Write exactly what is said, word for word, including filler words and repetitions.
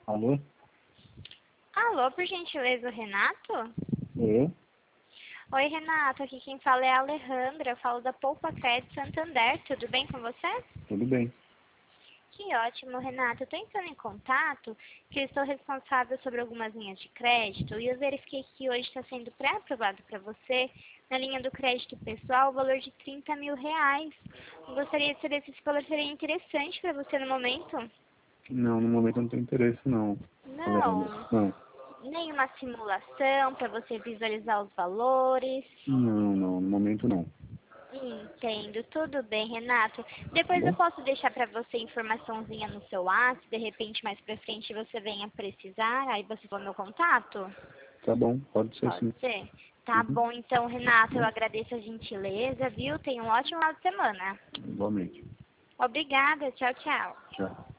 Alô? Alô, por gentileza, o Renato? É? Oi, Renato, aqui quem fala é a Alejandra, eu falo da Poupa Crédito Santander, tudo bem com você? Tudo bem. Que ótimo, Renato, eu estou entrando em contato, que eu estou responsável sobre algumas linhas de crédito e eu verifiquei que hoje está sendo pré-aprovado para você, na linha do crédito pessoal, o valor de trinta mil reais. Eu gostaria de saber se esse valor seria interessante para você no momento? Não, no momento eu não tenho interesse, não. Alejandra. Não, Não. nenhuma simulação para você visualizar os valores. Não, não, no momento não. Entendo, tudo bem, Renato. Tá Depois eu bom? posso deixar para você informaçãozinha no seu WhatsApp, de repente mais pra frente você venha precisar, aí você for meu contato? Tá bom, pode ser Pode sim. ser? Tá Uhum. bom, então, Renato, eu agradeço a gentileza, viu? Tenha um ótimo final de semana. Igualmente. Obrigada, tchau, tchau. Tchau.